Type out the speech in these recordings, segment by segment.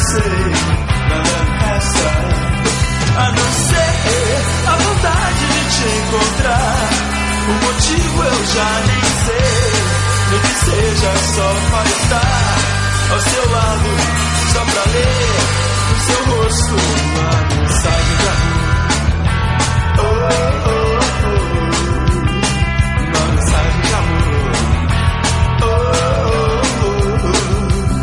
sei, nada me resta a não ser a vontade de te encontrar. O motivo eu já nem sei, nem que seja só para estar ao seu lado, só pra ler no seu rosto uma mensagem de amor. Oh, oh, oh, uma mensagem de amor. Oh, oh, oh, oh.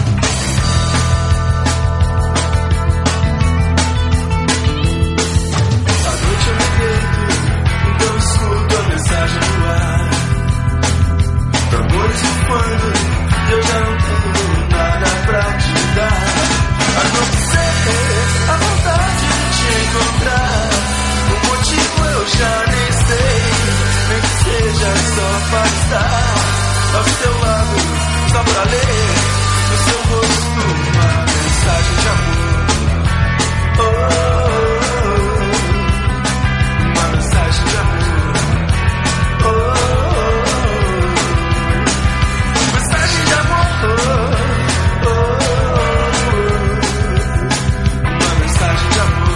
À noite eu me deito, então escuto a mensagem no ar. Tambores voando, eu já não tenho nada pra te dar. A não ser a vontade de te encontrar. O motivo eu já nem sei, nem que seja só pra estar ao seu lado, só pra ler no seu rosto uma mensagem de amor. Oh, oh, oh, uma mensagem de amor. Oh, oh, oh, mensagem de amor. Oh, oh, oh, uma mensagem de amor.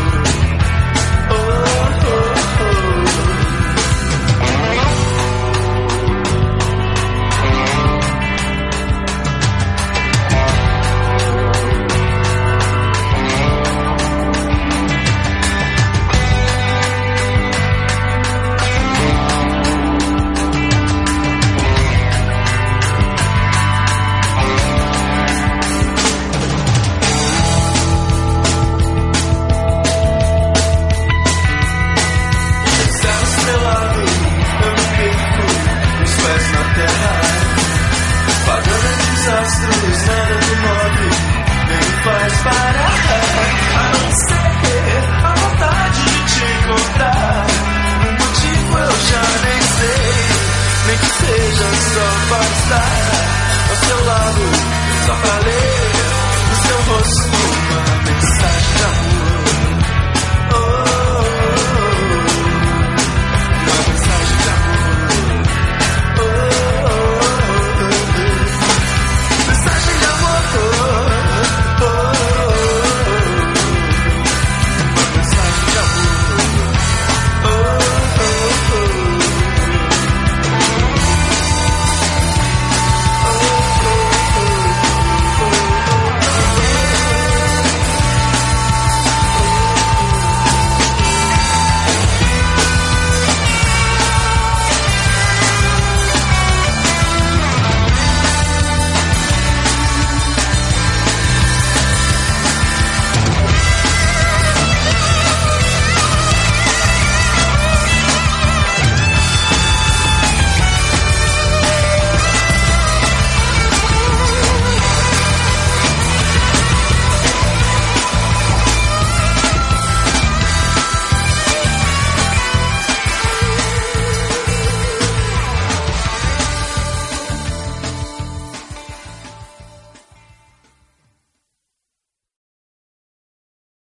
Astros, nada me move, nem me faz parar. A não ser a vontade de te encontrar. O motivo eu já nem sei, nem que seja só para estar ao seu lado.